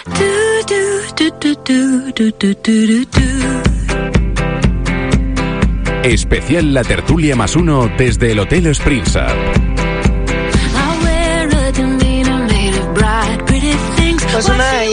Especial La Tertulia +1 desde el Hotel Springside. Pues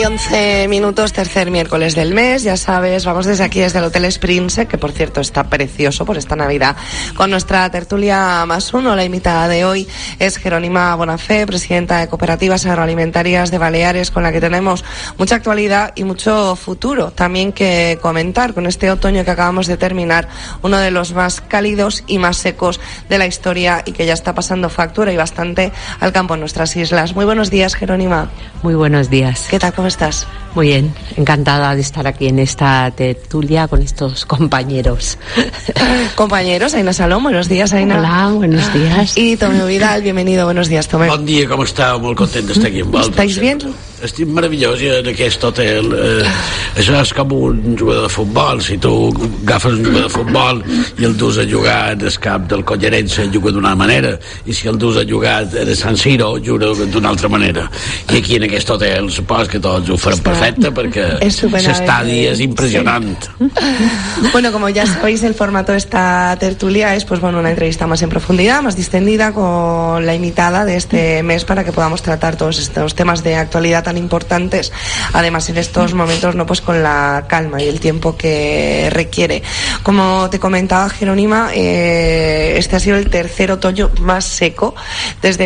1:11, tercer miércoles del mes, ya sabes, vamos desde aquí, desde el Hotel Springside, que por cierto está precioso por esta Navidad, con nuestra tertulia +1. La invitada de hoy es Jerónima Bonafé, presidenta de Cooperativas Agroalimentarias de Baleares, con la que tenemos mucha actualidad y mucho futuro también que comentar con este otoño que acabamos de terminar, uno de los más cálidos y más secos de la historia y que ya está pasando factura y bastante al campo en nuestras islas. Muy buenos días, Jerónima. Muy buenos días. ¿Qué tal? ¿Cómo estás? Muy bien, encantada de estar aquí en esta tertulia con estos compañeros. Compañeros, Aina Salom, buenos días, Aina. Hola, buenos días. Y Tomeu Vidal, bienvenido, buenos días, Tomeu. Bon dia, com estàu? Molt content d'estar aquí amb vosaltres. ¿Estáis bien? Estic meravellós en aquest hotel. Això és com un jugador de futbol. Si tu agafes un jugador de futbol i el dus a jugar en el camp del Collerense, juga d'una manera, i si el dus a jugar en San Siro, juga d'una altra manera. I aquí en aquest hotel supos que tots ho farem perfecte perquè l'estadi és impressionant. Bueno, como ya sabéis, el formato de esta tertulia es, pues bueno, una entrevista más en profundidad, más distendida con la invitada de este mes para que podamos tratar todos estos temas de actualidad tan importantes, además en estos momentos, no, pues con la calma y el tiempo que requiere. Como te comentaba, Jerónima, este ha sido el tercer otoño más seco desde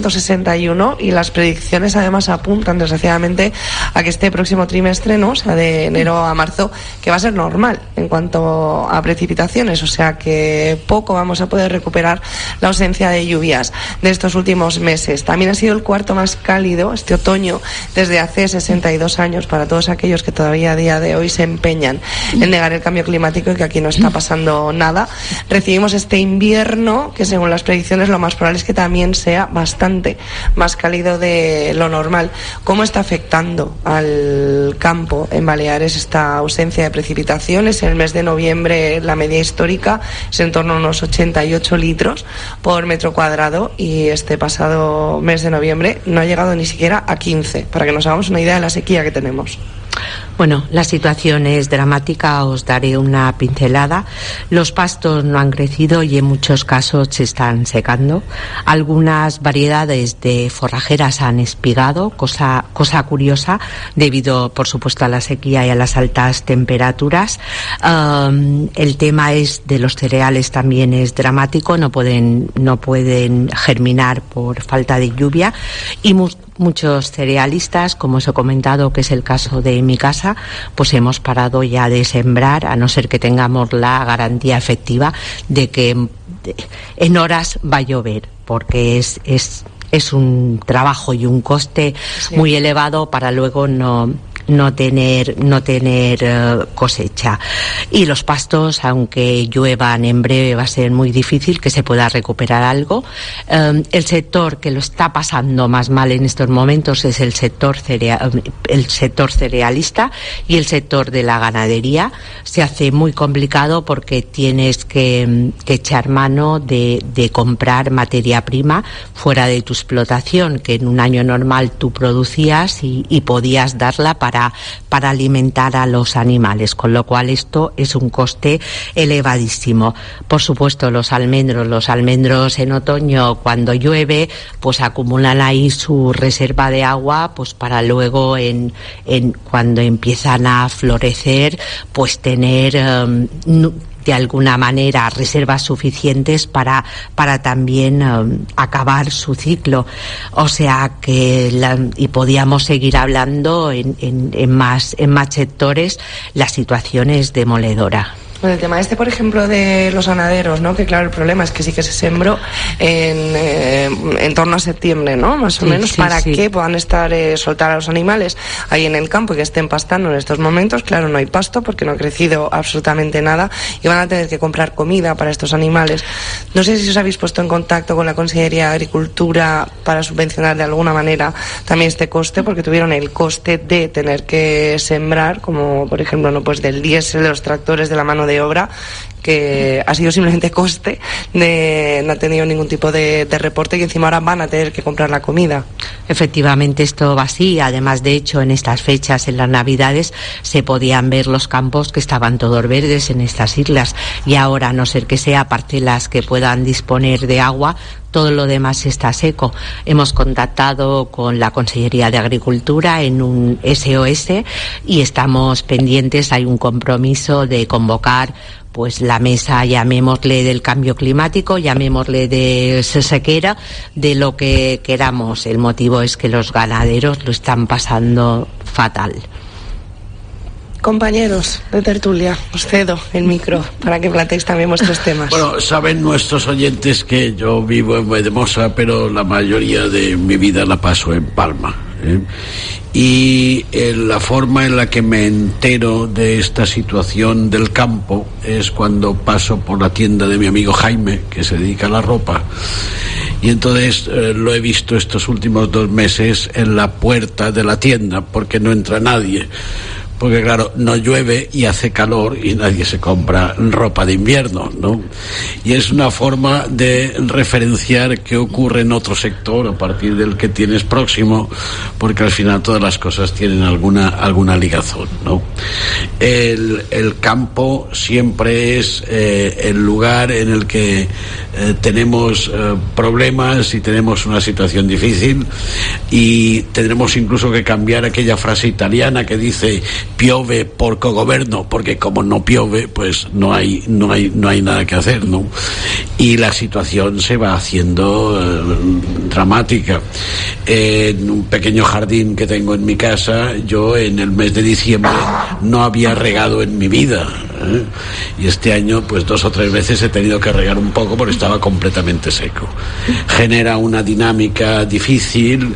1961 y las predicciones además apuntan desgraciadamente a que este próximo trimestre, ¿no?, o sea, de enero a marzo, que va a ser normal en cuanto a precipitaciones, o sea que poco vamos a poder recuperar la ausencia de lluvias de estos últimos meses. También ha sido el cuarto más cálido este otoño desde hace 62 años para todos aquellos que todavía a día de hoy se empeñan en negar el cambio climático y que aquí no está pasando nada. Recibimos este invierno que, según las predicciones, lo más probable es que también sea bastante más cálido de lo normal. ¿Cómo está afectando al campo en Baleares esta ausencia de precipitaciones? En el mes de noviembre la media histórica es en torno a unos 88 litros por metro cuadrado y este pasado mes de noviembre no ha llegado ni siquiera a 15, para que nos hagamos una idea de la sequía que tenemos. Bueno, la situación es dramática, os daré una pincelada. Los pastos no han crecido y en muchos casos se están secando. Algunas variedades de forrajeras han espigado, cosa curiosa, debido, por supuesto, a la sequía y a las altas temperaturas. El tema de los cereales también es dramático, no pueden germinar por falta de lluvia y muchos cerealistas, como os he comentado, que es el caso de mi casa, pues hemos parado ya de sembrar, a no ser que tengamos la garantía efectiva de que en horas va a llover, porque es un trabajo y un coste muy elevado para luego no tener cosecha. Y los pastos, aunque lluevan en breve, va a ser muy difícil que se pueda recuperar algo. El sector que lo está pasando más mal en estos momentos es el sector cerealista y el sector de la ganadería. Se hace muy complicado porque tienes que echar mano de comprar materia prima fuera de tu explotación, que en un año normal tú producías y podías darla para alimentar a los animales, con lo cual esto es un coste elevadísimo. Por supuesto, los almendros en otoño, cuando llueve, pues acumulan ahí su reserva de agua, pues para luego cuando empiezan a florecer, pues tener de alguna manera reservas suficientes para también acabar su ciclo. O sea que y podíamos seguir hablando en más sectores. La situación es demoledora. Bueno, el tema por ejemplo, de los ganaderos, ¿no? Que claro, el problema es que sí que se sembró en torno a septiembre, ¿no? Más o menos, para que puedan soltar a los animales ahí en el campo y que estén pastando en estos momentos. Claro, no hay pasto porque no ha crecido absolutamente nada y van a tener que comprar comida para estos animales. No sé si os habéis puesto en contacto con la Consellería de Agricultura para subvencionar de alguna manera también este coste, porque tuvieron el coste de tener que sembrar, como por ejemplo, no, pues del diésel, de los tractores, de la mano de de obra que ha sido simplemente coste, no ha tenido ningún tipo de reporte, y encima ahora van a tener que comprar la comida. Efectivamente, esto va así. Además, de hecho, en estas fechas, en las Navidades, se podían ver los campos que estaban todos verdes en estas islas, y ahora, a no ser que sea parcelas que puedan disponer de agua, todo lo demás está seco. Hemos contactado con la Consellería de Agricultura en un SOS y estamos pendientes. Hay un compromiso de convocar pues la mesa, llamémosle del cambio climático, llamémosle de sequera, de lo que queramos. El motivo es que los ganaderos lo están pasando fatal. Compañeros de tertulia, os cedo el micro para que planteéis también vuestros temas. Bueno, saben nuestros oyentes que yo vivo en Valldemossa, pero la mayoría de mi vida la paso en Palma, y la forma en la que me entero de esta situación del campo es cuando paso por la tienda de mi amigo Jaime, que se dedica a la ropa, y entonces lo he visto estos últimos 2 meses en la puerta de la tienda, porque no entra nadie, porque claro, no llueve y hace calor y nadie se compra ropa de invierno, ¿no? Y es una forma de referenciar qué ocurre en otro sector a partir del que tienes próximo, porque al final todas las cosas tienen alguna ligazón, ¿no? El campo siempre es el lugar en el que tenemos problemas y tenemos una situación difícil, y tendremos incluso que cambiar aquella frase italiana que dice piove porco governo, porque como no piove, pues no hay nada que hacer, ¿no? Y la situación se va haciendo dramática. En un pequeño jardín que tengo en mi casa, yo en el mes de diciembre no había regado en mi vida, y este año pues 2 o 3 veces he tenido que regar un poco porque estaba completamente seco. Genera una dinámica difícil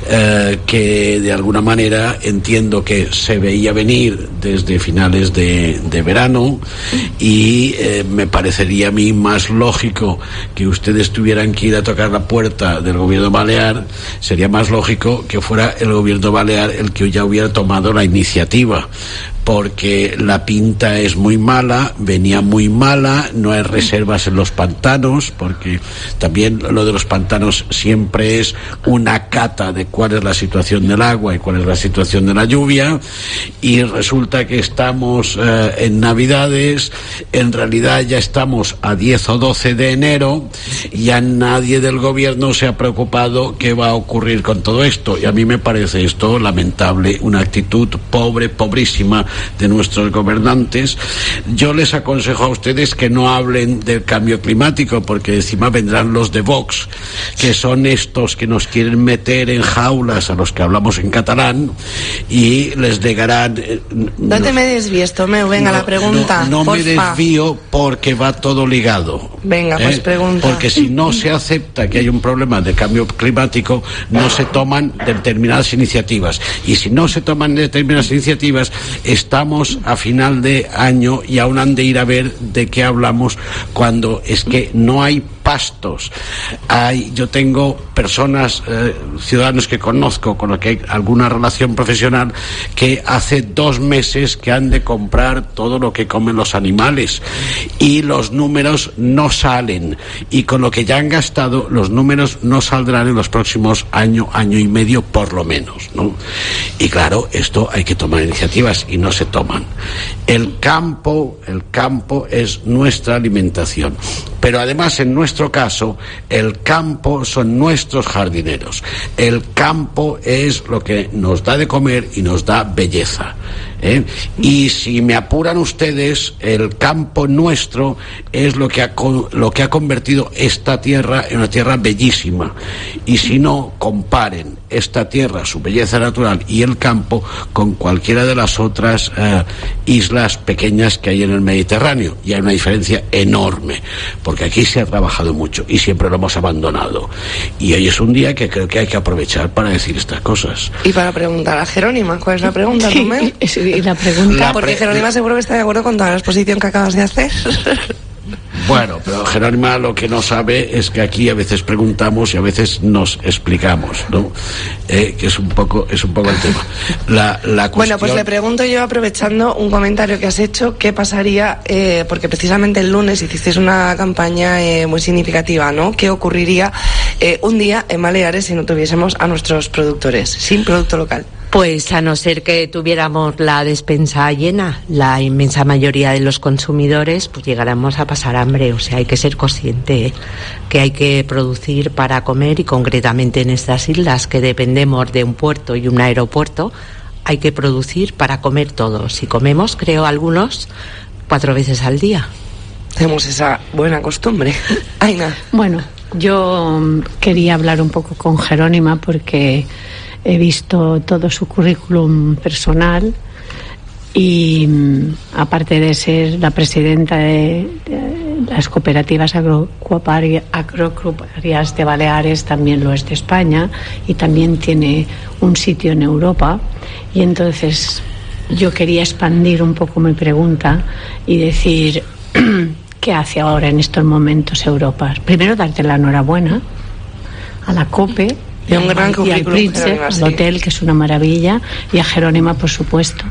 que de alguna manera entiendo que se veía venir desde finales de verano, y me parecería a mí más lógico que ustedes tuvieran que ir a tocar la puerta del gobierno balear. Sería más lógico que fuera el gobierno balear el que ya hubiera tomado la iniciativa, porque la pinta es muy mala, venía muy mala, no hay reservas en los pantanos, porque también lo de los pantanos siempre es una cata de cuál es la situación del agua y cuál es la situación de la lluvia, y resulta que estamos en Navidades, en realidad ya estamos a 10 o 12 de enero, y ya nadie del gobierno se ha preocupado qué va a ocurrir con todo esto, y a mí me parece esto lamentable, una actitud pobrísima de nuestros gobernantes. Yo les aconsejo a ustedes que no hablen del cambio climático, porque encima vendrán los de Vox, que son estos que nos quieren meter en jaulas a los que hablamos en catalán, y les negarán... No te me desvíes, Tomeu, venga, la pregunta. No me desvío porque va todo ligado. Venga, pues pregunta. Porque si no se acepta que hay un problema de cambio climático, no se toman determinadas iniciativas, y si no se toman determinadas iniciativas, estamos a final de año y aún han de ir a ver de qué hablamos, cuando es que no hay pastos. Yo tengo personas, ciudadanos que conozco, con los que hay alguna relación profesional, que hace 2 meses que han de comprar todo lo que comen los animales, y los números no salen, y con lo que ya han gastado los números no saldrán en los próximos año y medio por lo menos, ¿no? Y claro, esto hay que tomar iniciativas y no se toman. El campo es nuestra alimentación, pero además en nuestro caso el campo son nuestros jardineros. El campo es lo que nos da de comer y nos da belleza, y si me apuran ustedes, el campo nuestro es lo que ha convertido esta tierra en una tierra bellísima, y si no, comparen esta tierra, su belleza natural, y el campo con cualquiera de las otras islas pequeñas que hay en el Mediterráneo, y hay una diferencia enorme, porque aquí se ha trabajado mucho y siempre lo hemos abandonado, y hoy es un día que creo que hay que aprovechar para decir estas cosas. Y para preguntar a Jerónima, ¿cuál es la pregunta, Tomeu? Sí, la pregunta... Porque Jerónima seguro que está de acuerdo con toda la exposición que acabas de hacer. Bueno, pero Jerónima lo que no sabe es que aquí a veces preguntamos y a veces nos explicamos, ¿no? Que es un poco el tema. La cuestión... Bueno, pues le pregunto yo, aprovechando un comentario que has hecho, ¿qué pasaría? Porque precisamente el lunes hicisteis una campaña muy significativa, ¿no? ¿Qué ocurriría un día en Baleares si no tuviésemos a nuestros productores, sin producto local? Pues a no ser que tuviéramos la despensa llena, la inmensa mayoría de los consumidores, pues llegáramos a pasar hambre. O sea, hay que ser consciente que hay que producir para comer, y concretamente en estas islas que dependemos de un puerto y un aeropuerto, hay que producir para comer todos. Si comemos, creo, algunos 4 veces al día. Tenemos esa buena costumbre. Aina. Bueno, yo quería hablar un poco con Jerónima porque he visto todo su currículum personal y aparte de ser la presidenta de las cooperativas agropecuarias de Baleares, también lo es de España y también tiene un sitio en Europa. Y entonces yo quería expandir un poco mi pregunta y decir ¿qué hace ahora en estos momentos Europa? Primero darte la enhorabuena a la COPE y un gran y al Príncipe, al hotel, que es una maravilla, y a Jerónima, por supuesto.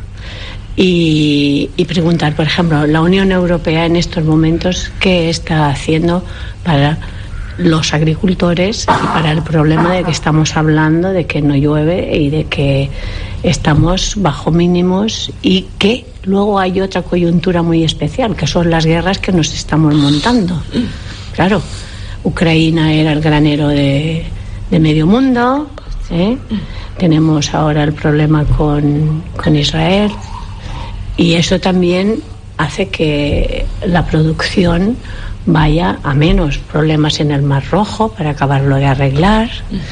Y preguntar, por ejemplo, la Unión Europea en estos momentos, ¿qué está haciendo para los agricultores y para el problema de que estamos hablando de que no llueve y de que estamos bajo mínimos y que luego hay otra coyuntura muy especial, que son las guerras que nos estamos montando? Claro, Ucrania era el granero de medio mundo, ¿eh? Tenemos ahora el problema con Israel, y eso también hace que la producción vaya a menos. Problemas en el Mar Rojo para acabarlo de arreglar.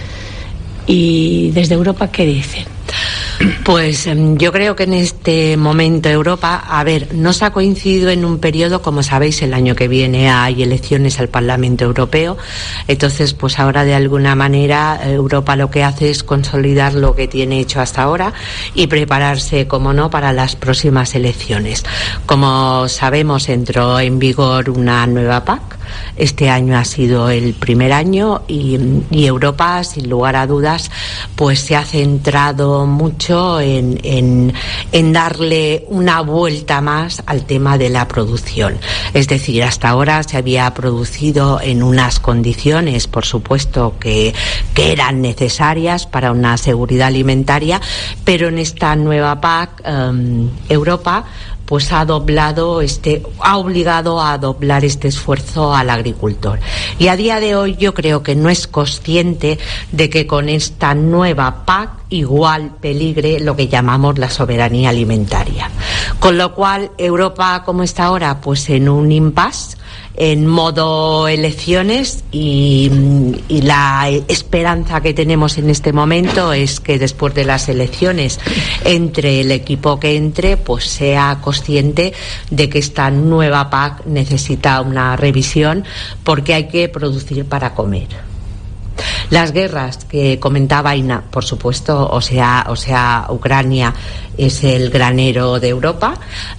Y desde Europa, ¿qué dicen? Pues yo creo que en este momento Europa, nos ha coincidido en un periodo, como sabéis, el año que viene hay elecciones al Parlamento Europeo. Entonces, pues ahora de alguna manera Europa lo que hace es consolidar lo que tiene hecho hasta ahora y prepararse, como no, para las próximas elecciones. Como sabemos, entró en vigor una nueva PAC. Este año ha sido el primer año y Europa, sin lugar a dudas, pues se ha centrado mucho en darle una vuelta más al tema de la producción. Es decir, hasta ahora se había producido en unas condiciones, por supuesto, que eran necesarias para una seguridad alimentaria, pero en esta nueva PAC, Europa pues ha obligado a doblar este esfuerzo al agricultor. Y a día de hoy yo creo que no es consciente de que con esta nueva PAC igual peligre lo que llamamos la soberanía alimentaria. Con lo cual, Europa, como está ahora, pues en un impasse, en modo elecciones, y la esperanza que tenemos en este momento es que después de las elecciones, entre el equipo que entre, pues sea consciente de que esta nueva PAC necesita una revisión, porque hay que producir para comer. Las guerras que comentaba Aina, por supuesto, o sea, Ucrania es el granero de Europa.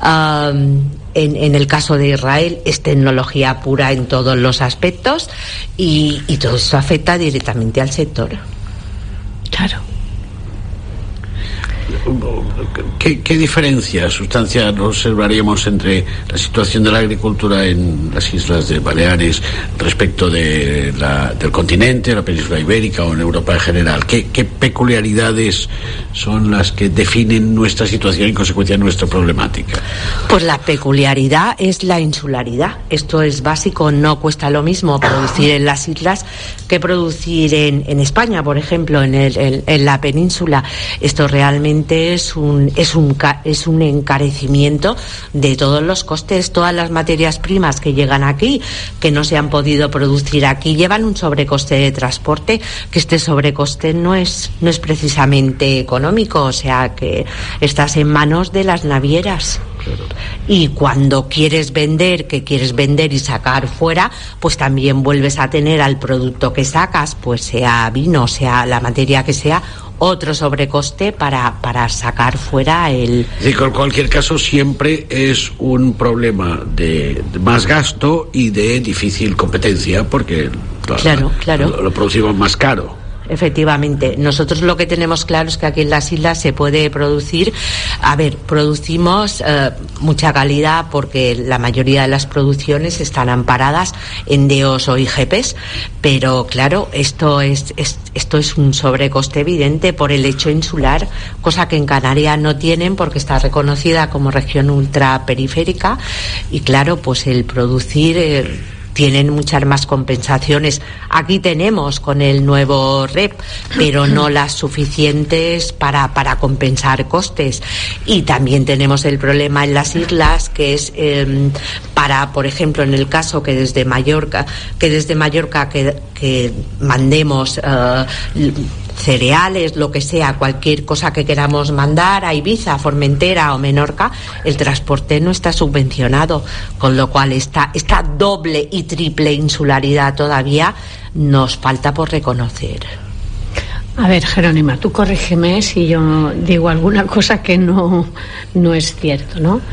En el caso de Israel es tecnología pura en todos los aspectos y todo eso afecta directamente al sector. Claro. ¿Qué diferencia sustancial observaríamos entre la situación de la agricultura en las islas de Baleares respecto del continente, la península ibérica o en Europa en general? ¿Qué peculiaridades son las que definen nuestra situación y en consecuencia nuestra problemática? Pues la peculiaridad es la insularidad. Esto es básico. No cuesta lo mismo producir en las islas que producir en España, por ejemplo, en la península. Esto realmente es un encarecimiento de todos los costes. Todas las materias primas que llegan aquí, que no se han podido producir aquí, llevan un sobrecoste de transporte, que este sobrecoste no es precisamente económico, o sea que estás en manos de las navieras. Claro. Y cuando quieres vender y sacar fuera, pues también vuelves a tener al producto que sacas, pues sea vino, sea la materia que sea, otro sobrecoste para sacar fuera el... En cualquier caso, siempre es un problema de más gasto y de difícil competencia, porque claro. Lo producimos más caro. Efectivamente, nosotros lo que tenemos claro es que aquí en las islas se puede producir, producimos mucha calidad, porque la mayoría de las producciones están amparadas en DOs o IGPs, pero claro, esto es un sobrecoste evidente por el hecho insular, cosa que en Canarias no tienen porque está reconocida como región ultraperiférica, y claro, pues el producir... tienen muchas más compensaciones. Aquí tenemos con el nuevo REP, pero no las suficientes para compensar costes. Y también tenemos el problema en las islas, que es para, por ejemplo, en el caso que desde Mallorca que mandemos cereales, lo que sea, cualquier cosa que queramos mandar a Ibiza, Formentera o Menorca, el transporte no está subvencionado, con lo cual esta doble y triple insularidad todavía nos falta por reconocer. A ver, Jerónima, tú corrígeme si yo digo alguna cosa que no es cierto, ¿no?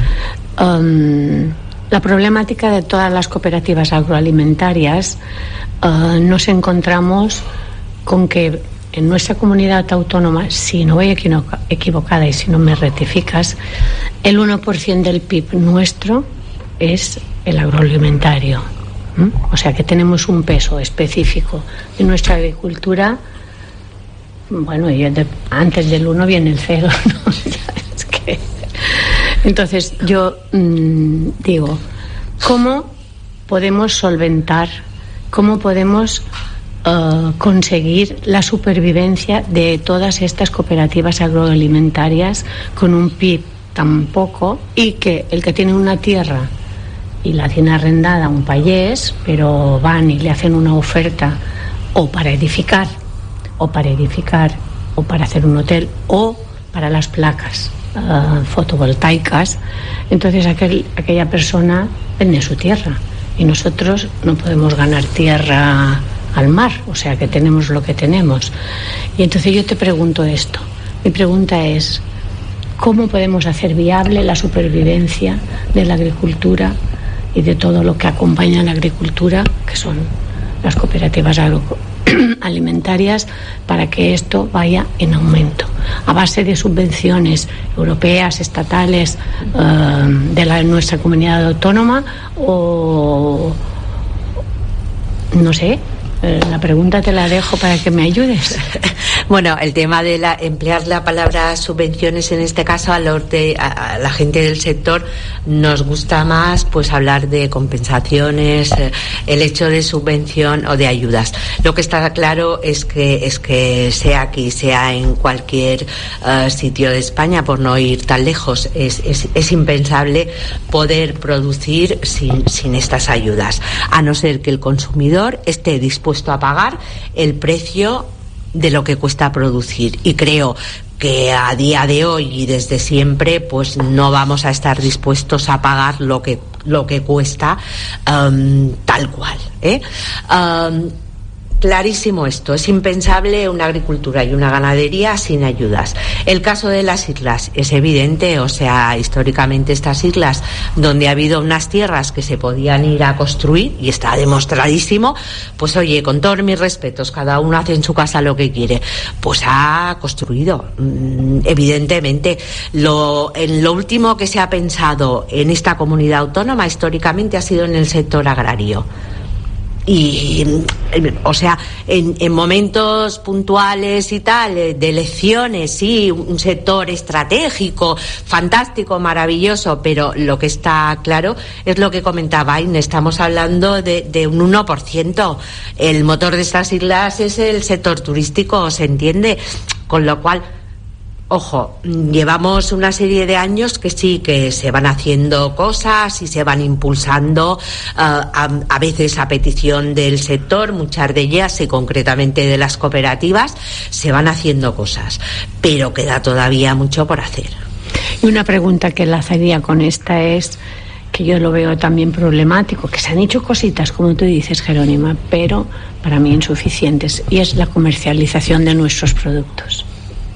La problemática de todas las cooperativas agroalimentarias, nos encontramos con que en nuestra comunidad autónoma, si no voy equivocada y si no me rectificas, el 1% del PIB nuestro es el agroalimentario. O sea que tenemos un peso específico en nuestra agricultura. Bueno, y antes del 1 viene el 0, ¿no? Es que... Entonces yo digo, ¿cómo podemos solventar, cómo podemos conseguir la supervivencia de todas estas cooperativas agroalimentarias con un PIB tan poco, y que el que tiene una tierra y la tiene arrendada a un payés, pero van y le hacen una oferta o para edificar o para hacer un hotel o para las placas fotovoltaicas, entonces aquella persona vende su tierra y nosotros no podemos ganar tierra al mar, o sea que tenemos lo que tenemos. Y entonces yo te pregunto esto, mi pregunta es, ¿cómo podemos hacer viable la supervivencia de la agricultura y de todo lo que acompaña a la agricultura, que son las cooperativas agroalimentarias, para que esto vaya en aumento, a base de subvenciones europeas, estatales, de nuestra comunidad autónoma, o no sé? La pregunta te la dejo para que me ayudes. Bueno, el tema de emplear la palabra subvenciones en este caso a la gente del sector nos gusta más pues hablar de compensaciones, el hecho de subvención o de ayudas. Lo que está claro es que sea aquí, sea en cualquier sitio de España, por no ir tan lejos, es impensable poder producir sin estas ayudas, a no ser que el consumidor esté dispuesto a pagar el precio de lo que cuesta producir, y creo que a día de hoy y desde siempre pues no vamos a estar dispuestos a pagar lo que cuesta tal cual, Clarísimo esto, es impensable una agricultura y una ganadería sin ayudas. El caso de las islas es evidente, o sea, históricamente estas islas donde ha habido unas tierras que se podían ir a construir, y está demostradísimo, pues oye, con todos mis respetos, cada uno hace en su casa lo que quiere, pues ha construido. Evidentemente, lo último que se ha pensado en esta comunidad autónoma históricamente ha sido en el sector agrario. Y, o sea, en momentos puntuales y tal, de elecciones, sí, un sector estratégico, fantástico, maravilloso, pero lo que está claro es lo que comentaba Aine, estamos hablando de un 1%. El motor de estas islas es el sector turístico, ¿se entiende? Con lo cual, ojo, llevamos una serie de años que sí, que se van haciendo cosas y se van impulsando, a veces a petición del sector, muchas de ellas y concretamente de las cooperativas, se van haciendo cosas, pero queda todavía mucho por hacer. Y una pregunta que enlazaría con esta es, que yo lo veo también problemático, que se han hecho cositas, como tú dices, Jerónima, pero para mí insuficientes, y es la comercialización de nuestros productos.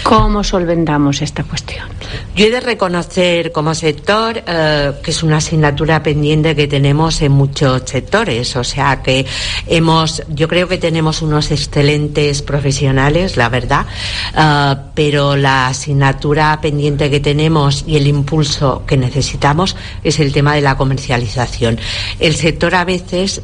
¿Cómo solventamos esta cuestión? Yo he de reconocer como sector que es una asignatura pendiente que tenemos en muchos sectores, o sea que yo creo que tenemos unos excelentes profesionales, la verdad, pero la asignatura pendiente que tenemos y el impulso que necesitamos es el tema de la comercialización. El sector a veces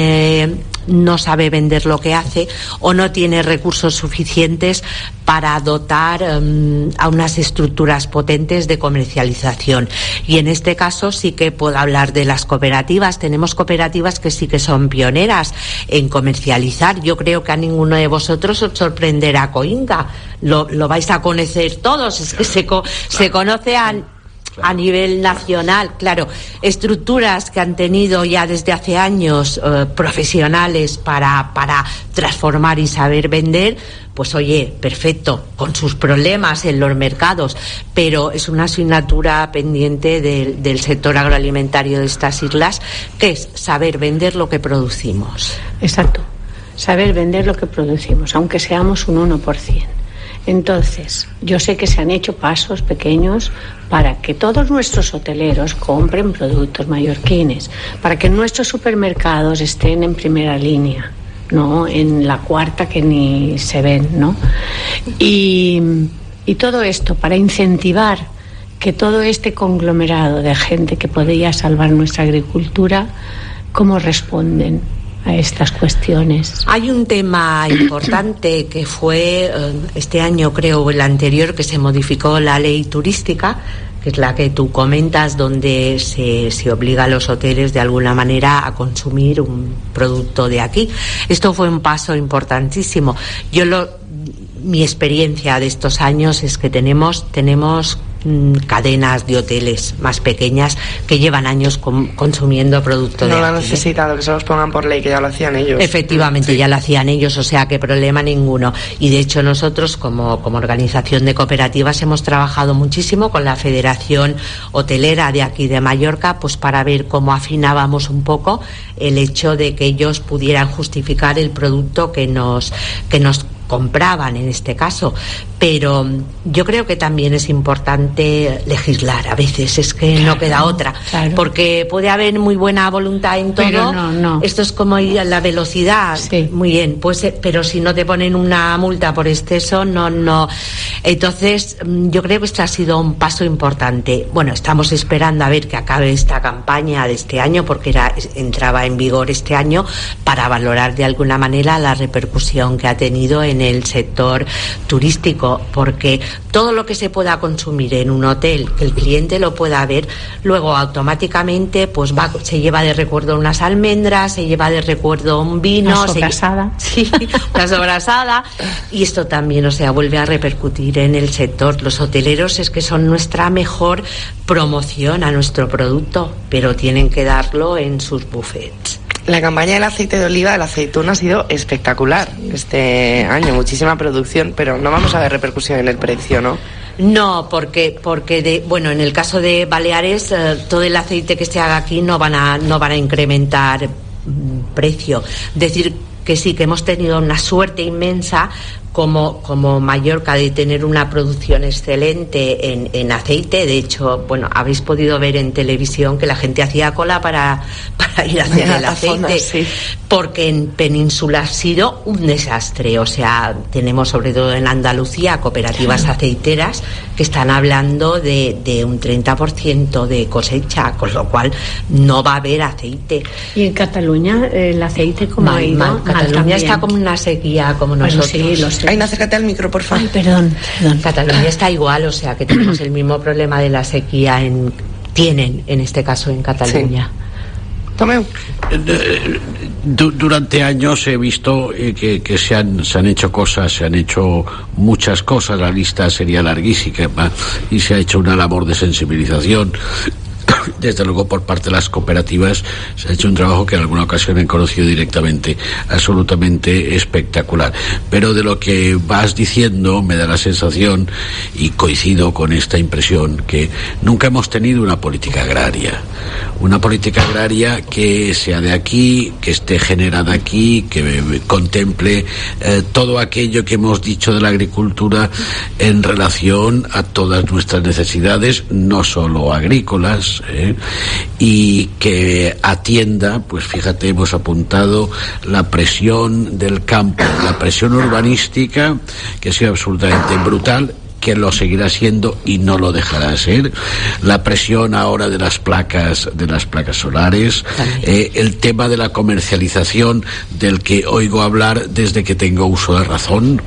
no sabe vender lo que hace o no tiene recursos suficientes para dotar a unas estructuras potentes de comercialización, y en este caso sí que puedo hablar de las cooperativas. Tenemos cooperativas que sí que son pioneras en comercializar. Yo creo que a ninguno de vosotros os sorprenderá Coinga, lo vais a conocer todos, es que se conoce a nivel nacional, claro, estructuras que han tenido ya desde hace años profesionales para transformar y saber vender, pues oye, perfecto, con sus problemas en los mercados, pero es una asignatura pendiente del sector agroalimentario de estas islas, que es saber vender lo que producimos. Exacto, saber vender lo que producimos, aunque seamos un 1%. Entonces, yo sé que se han hecho pasos pequeños para que todos nuestros hoteleros compren productos mallorquines, para que nuestros supermercados estén en primera línea, no en la cuarta que ni se ven, ¿no? Y todo esto para incentivar que todo este conglomerado de gente que podría salvar nuestra agricultura, ¿cómo responden a estas cuestiones? Hay un tema importante que fue este año, creo, o el anterior, que se modificó la ley turística, que es la que tú comentas, donde se obliga a los hoteles de alguna manera a consumir un producto de aquí. Esto fue un paso importantísimo. Mi experiencia de estos años es que tenemos cadenas de hoteles más pequeñas que llevan años consumiendo producto de aquí. No lo han necesitado que se los pongan por ley, que ya lo hacían ellos. Efectivamente, sí. Ya lo hacían ellos, o sea que problema ninguno. Y de hecho nosotros como organización de cooperativas hemos trabajado muchísimo con la Federación Hotelera de aquí de Mallorca, pues para ver cómo afinábamos un poco el hecho de que ellos pudieran justificar el producto que nos compraban en este caso. Pero yo creo que también es importante legislar, a veces es que no queda otra, porque puede haber muy buena voluntad en todo, pero no. Esto es como ir a la velocidad, sí. Muy bien, pues pero si no te ponen una multa por exceso, no. Entonces yo creo que este ha sido un paso importante. Bueno, estamos esperando a ver que acabe esta campaña de este año, porque entraba en vigor este año, para valorar de alguna manera la repercusión que ha tenido en el sector turístico, porque todo lo que se pueda consumir en un hotel, que el cliente lo pueda ver, luego automáticamente pues se lleva de recuerdo unas almendras, se lleva de recuerdo un vino, una sobrasada, una sobrasada, y esto también, o sea, vuelve a repercutir en el sector. Los hoteleros es que son nuestra mejor promoción a nuestro producto, pero tienen que darlo en sus buffets. La campaña del aceite de oliva, del aceituna, ha sido espectacular este año, muchísima producción, pero no vamos a ver repercusión en el precio, ¿no? No, porque en el caso de Baleares, todo el aceite que se haga aquí no van a incrementar precio. Decir que sí, que hemos tenido una suerte inmensa como Mallorca de tener una producción excelente en aceite. De hecho, habéis podido ver en televisión que la gente hacía cola para ir a hacer el aceite, sí. Porque en Península ha sido un desastre. O sea, tenemos sobre todo en Andalucía cooperativas aceiteras que están hablando de un 30% de cosecha, con lo cual no va a haber aceite. ¿Y en Cataluña el aceite cómo ha ido? Cataluña está como una sequía como nosotros. Sí, lo sé. Ay, acércate al micro, por favor. Ay, perdón. Cataluña está igual, o sea que tenemos el mismo problema de la sequía tienen en este caso en Cataluña. Sí. Tomeu. Durante años he visto que se han hecho cosas, se han hecho muchas cosas, la lista sería larguísima, y se ha hecho una labor de sensibilización desde luego por parte de las cooperativas se ha hecho un trabajo que en alguna ocasión he conocido directamente, absolutamente espectacular. Pero de lo que vas diciendo me da la sensación, y coincido con esta impresión, que nunca hemos tenido una política agraria que sea de aquí, que esté generada aquí, que contemple todo aquello que hemos dicho de la agricultura en relación a todas nuestras necesidades, no solo agrícolas, y que atienda, pues fíjate, hemos apuntado la presión del campo, la presión urbanística, que ha sido absolutamente brutal, que lo seguirá siendo y no lo dejará ser, la presión ahora de las placas solares, el tema de la comercialización del que oigo hablar desde que tengo uso de razón,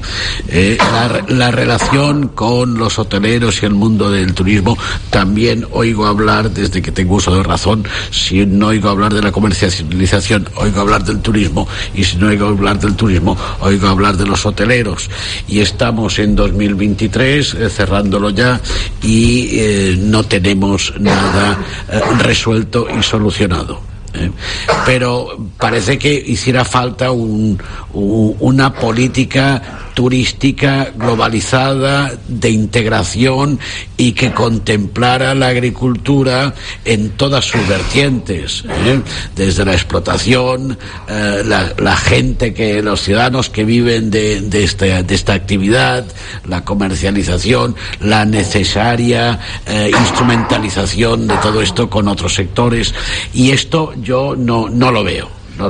la relación con los hoteleros y el mundo del turismo también oigo hablar desde que tengo uso de razón. Si no oigo hablar de la comercialización, oigo hablar del turismo, y si no oigo hablar del turismo, oigo hablar de los hoteleros, y estamos en 2023 cerrándolo ya, y no tenemos nada resuelto y solucionado. Pero parece que hiciera falta una política turística globalizada, de integración, y que contemplara la agricultura en todas sus vertientes, desde la explotación, la gente, los ciudadanos que viven de esta actividad, la comercialización, la necesaria instrumentalización de todo esto con otros sectores, y esto yo no lo veo.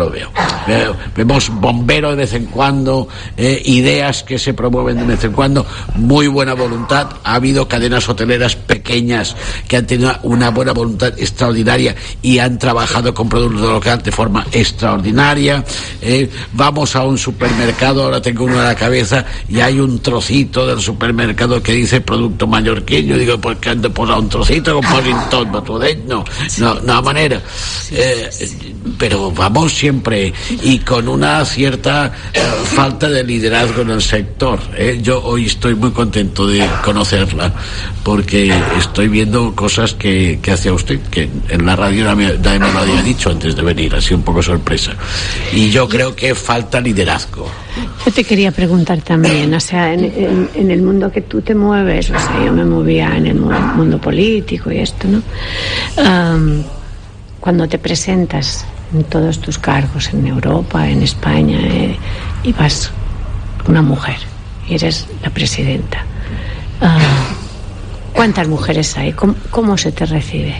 Vemos bomberos de vez en cuando, ideas que se promueven de vez en cuando, muy buena voluntad. Ha habido cadenas hoteleras pequeñas que han tenido una buena voluntad extraordinaria y han trabajado con productos locales de forma extraordinaria. Vamos a un supermercado, ahora tengo uno en la cabeza, y hay un trocito del supermercado que dice producto mallorquín. Digo, ¿por qué han de poner un trocito con Posington? No manera. Pero vamos siempre, y con una cierta falta de liderazgo en el sector. Yo hoy estoy muy contento de conocerla, porque estoy viendo cosas que hacía usted, que en la radio nadie me lo había dicho antes de venir, así un poco sorpresa. Y yo creo que falta liderazgo. Yo te quería preguntar también, o sea, en el mundo que tú te mueves, o sea, yo me movía en el mundo político y esto, ¿no? Cuando te presentas en todos tus cargos en Europa, en España, y vas una mujer y eres la presidenta, ¿cuántas mujeres hay? ¿Cómo se te recibe?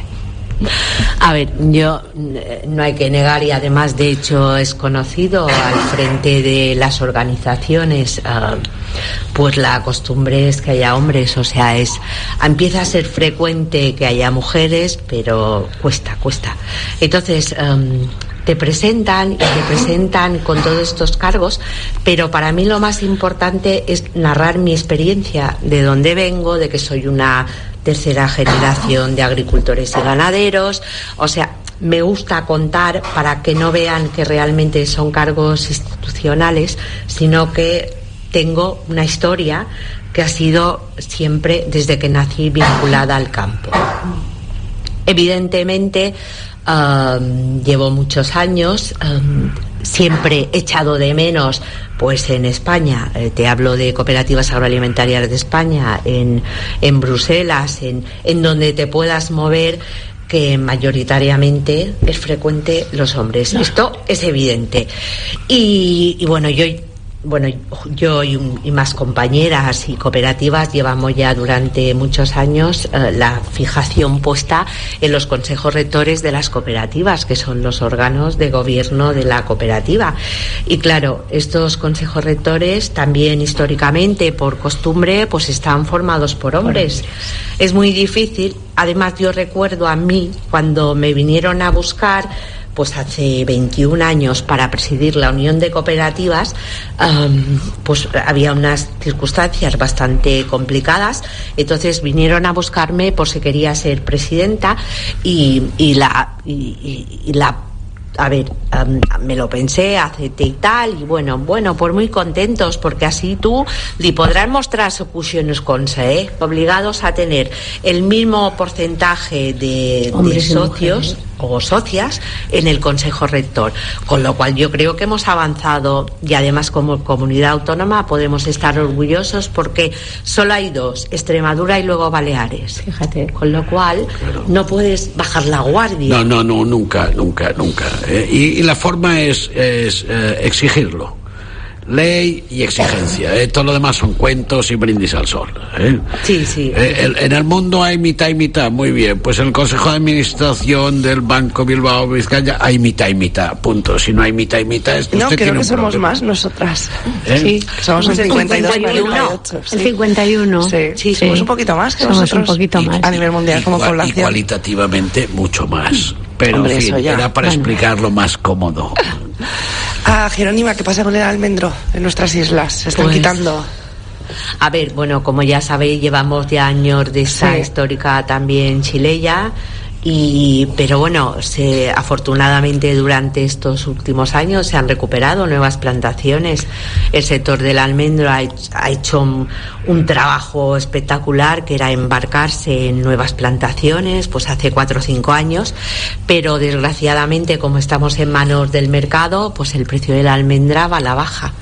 A ver, yo no hay que negar, y además de hecho es conocido al frente de las organizaciones, pues la costumbre es que haya hombres, o sea, empieza a ser frecuente que haya mujeres, pero cuesta. Entonces, te presentan con todos estos cargos, pero para mí lo más importante es narrar mi experiencia, de dónde vengo, de que soy una tercera generación de agricultores y ganaderos. O sea, me gusta contar para que no vean que realmente son cargos institucionales, sino que tengo una historia que ha sido siempre, desde que nací, vinculada al campo. Evidentemente, llevo muchos años, siempre he echado de menos, pues en España, te hablo de Cooperativas Agroalimentarias de España, en Bruselas, en donde te puedas mover, que mayoritariamente es frecuente los hombres. Claro. Esto es evidente. Y bueno, yo y más compañeras y cooperativas llevamos ya durante muchos años la fijación puesta en los consejos rectores de las cooperativas, que son los órganos de gobierno de la cooperativa. Y claro, estos consejos rectores también históricamente, por costumbre, pues están formados por hombres. Es muy difícil. Además, yo recuerdo a mí, cuando me vinieron a buscar, pues hace 21 años, para presidir la Unión de Cooperativas, pues había unas circunstancias bastante complicadas. Entonces vinieron a buscarme por si quería ser presidenta, y la a ver, me lo pensé, aceite y tal, y bueno, pues muy contentos, porque así tú li podrás mostrar sus cuestiones obligados a tener el mismo porcentaje de socios o socias en el Consejo Rector, con lo cual yo creo que hemos avanzado, y además como comunidad autónoma podemos estar orgullosos porque solo hay dos, Extremadura y luego Baleares. Fíjate. Con lo cual no puedes bajar la guardia. No, nunca. Y la forma es exigirlo. Ley y exigencia, todo lo demás son cuentos y brindis al sol. Sí. En el mundo hay mitad y mitad, muy bien. Pues en el Consejo de Administración del Banco Bilbao Vizcaya hay mitad y mitad, punto. Si no hay mitad y mitad, no, creo que somos más nosotras. Sí, somos un 52, 48. El 51. Sí, somos un poquito más que somos vosotros. Un poquito más. A nivel mundial como población. Y cualitativamente mucho más. Pero hombre, en fin, era para explicarlo más cómodo. Jerónima, ¿qué pasa con el almendro en nuestras islas? Se están quitando. A ver, bueno, como ya sabéis, llevamos ya años de esta histórica también chileya. Pero bueno, afortunadamente durante estos últimos años se han recuperado nuevas plantaciones. El sector del almendro ha hecho un trabajo espectacular, que era embarcarse en nuevas plantaciones, pues hace 4 o 5 años, pero desgraciadamente, como estamos en manos del mercado, pues el precio de la almendra va a la baja.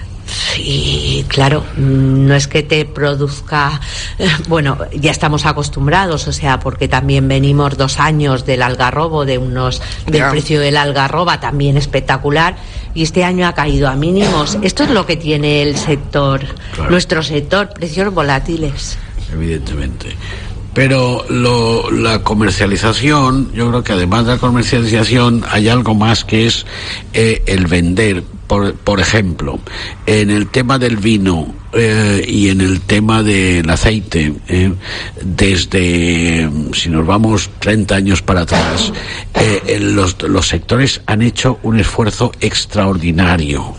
Y claro, no es que te produzca, bueno, ya estamos acostumbrados, o sea, porque también venimos 2 años del algarrobo, del precio del algarroba también espectacular, y este año ha caído a mínimos. Esto es lo que tiene el sector, nuestro sector, precios volátiles. Evidentemente. Pero la comercialización, yo creo que además de la comercialización hay algo más, que es el vender. Por ejemplo, en el tema del vino y en el tema del aceite, desde, si nos vamos 30 años para atrás, los sectores han hecho un esfuerzo extraordinario.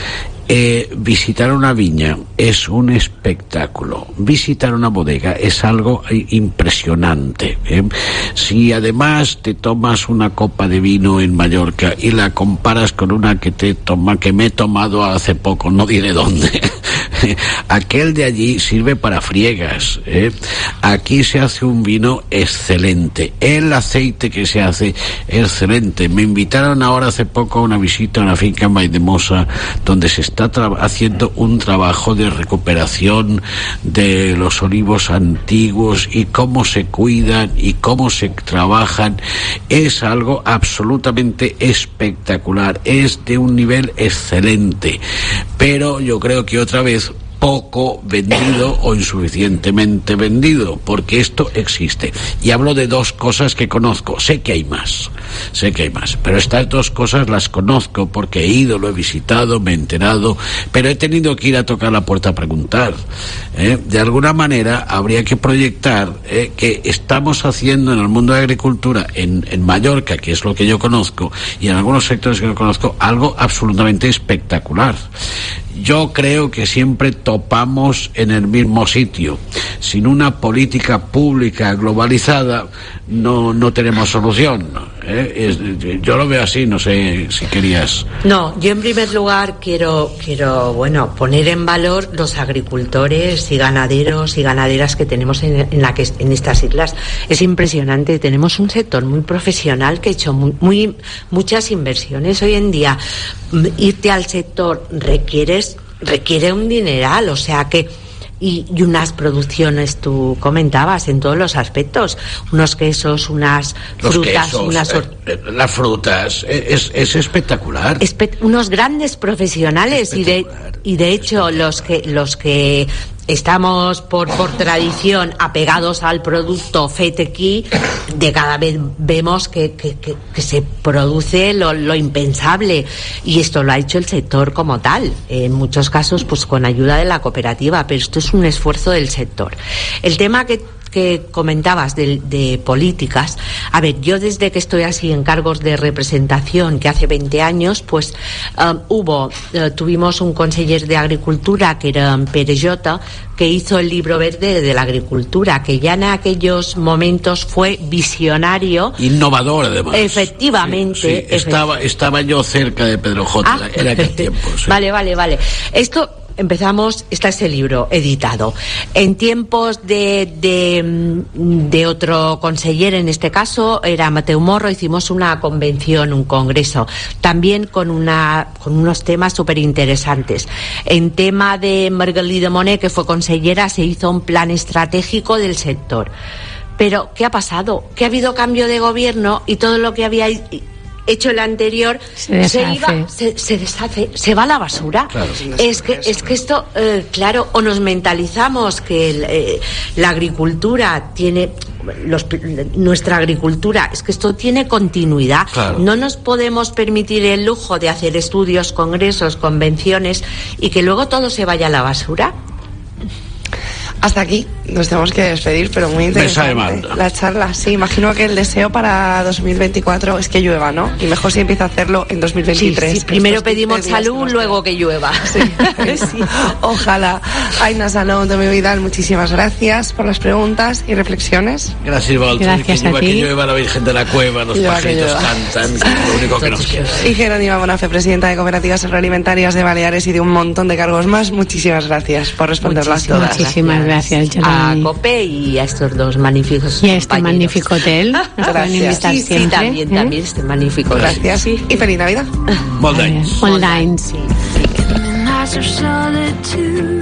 Visitar una viña es un espectáculo. Visitar una bodega es algo impresionante. Si además te tomas una copa de vino en Mallorca y la comparas con una que me he tomado hace poco, no diré dónde, aquel de allí sirve para friegas. Aquí se hace un vino excelente. El aceite que se hace, excelente. Me invitaron ahora hace poco a una visita a una finca en Valldemosa, donde se está haciendo un trabajo de recuperación de los olivos antiguos y cómo se cuidan y cómo se trabajan. Es algo absolutamente espectacular, es de un nivel excelente, pero yo creo que otra vez poco vendido o insuficientemente vendido, porque esto existe. Y hablo de 2 cosas que conozco. Sé que hay más, pero estas 2 cosas las conozco porque he ido, lo he visitado, me he enterado, pero he tenido que ir a tocar la puerta a preguntar. De alguna manera habría que proyectar que estamos haciendo en el mundo de la agricultura en Mallorca, que es lo que yo conozco, y en algunos sectores que no conozco, algo absolutamente espectacular. Yo creo que siempre topamos en el mismo sitio. Sin una política pública globalizada no tenemos solución. Yo lo veo así, no sé si querías. No, yo en primer lugar quiero poner en valor los agricultores y ganaderos y ganaderas que tenemos en estas islas. Es impresionante, tenemos un sector muy profesional que ha hecho muchas inversiones. Hoy en día irte al sector requiere un dineral, o sea que y unas producciones, tú comentabas, en todos los aspectos, unos quesos, unas frutas, las frutas, es espectacular. Unos grandes profesionales y de hecho los que estamos por tradición apegados al producto fet aquí, de cada vez vemos que se produce lo impensable, y esto lo ha hecho el sector como tal, en muchos casos pues con ayuda de la cooperativa, pero esto es un esfuerzo del sector. El tema que que comentabas de políticas, a ver, yo desde que estoy así en cargos de representación, que hace 20 años, pues tuvimos un conseller de Agricultura, que era Pere Jota, que hizo el libro verde de la agricultura, que ya en aquellos momentos fue visionario. Innovador, además. Efectivamente. Sí. Estaba yo cerca de Pedro J. en aquel tiempo. Sí. Vale. Esto... está ese libro editado. En tiempos de otro conseller, en este caso era Mateu Morro, hicimos una convención, un congreso, también con unos temas súper interesantes. En tema de Margalí de Monet, que fue consellera, se hizo un plan estratégico del sector. Pero, ¿qué ha pasado? Que ha habido cambio de gobierno y todo lo que había hecho el anterior se deshace, se va a la basura. Claro. Es que esto, claro, o nos mentalizamos que la agricultura tiene... nuestra agricultura, es que esto tiene continuidad. Claro. No nos podemos permitir el lujo de hacer estudios, congresos, convenciones y que luego todo se vaya a la basura. Hasta aquí nos tenemos que despedir, pero muy interesante la charla. Sí, imagino que el deseo para 2024 es que llueva, ¿no? Y mejor si empieza a hacerlo en 2023. Sí, primero pedimos salud, luego que llueva. Sí. Sí. Ojalá. Aina Salón de Vidal, muchísimas gracias por las preguntas y reflexiones. Gracias, Walter. Gracias a ti. Que llueva la Virgen de la Cueva, los pajaritos cantan, que es lo único que nos queda. Y Jerónima Bonafé, presidenta de Cooperativas Agroalimentarias de Baleares y de un montón de cargos más, muchísimas gracias por responderlas todas. Muchísimas gracias, Yolanda. A COPE y a estos dos magníficos y a este magnífico hotel. Gracias. Sí, también este magnífico. Gracias. Sí. Y feliz Navidad. Molt d'anys. Molt d'anys. Sí.